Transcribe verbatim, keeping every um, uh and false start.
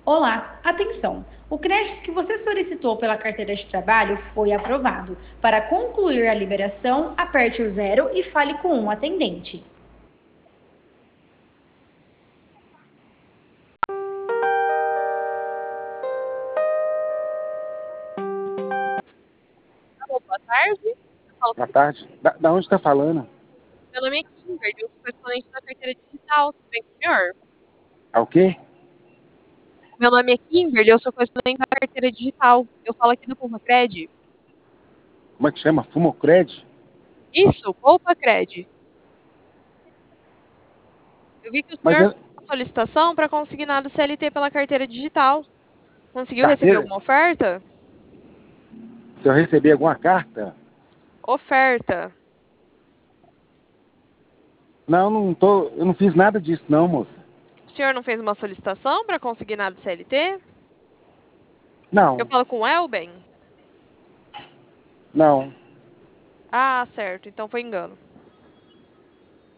Olá, atenção! O crédito que você solicitou pela carteira de trabalho foi aprovado. Para concluir a liberação, aperte o zero e fale com um atendente. Alô, boa tarde. Eu falo Boa com... tarde. Da, da onde está falando? Meu nome é Kimberly, eu sou correspondente da carteira digital. Tudo bem com o senhor? É o quê? Meu nome é Kimberly, eu sou correspondente da carteira digital. Eu falo aqui do Poupa-Cred. Como é que chama? Fumocred? Isso, Poupa-Cred. Eu vi que o Mas senhor é fez uma solicitação para consignado C L T pela carteira digital. Conseguiu receber carteira? alguma oferta? Se eu receber alguma carta? Oferta. Não, não tô, eu não fiz nada disso não, moça. O senhor não fez uma solicitação para consignado C L T? Eu Não, falo com o Elben? não. Ah, certo. Então foi engano.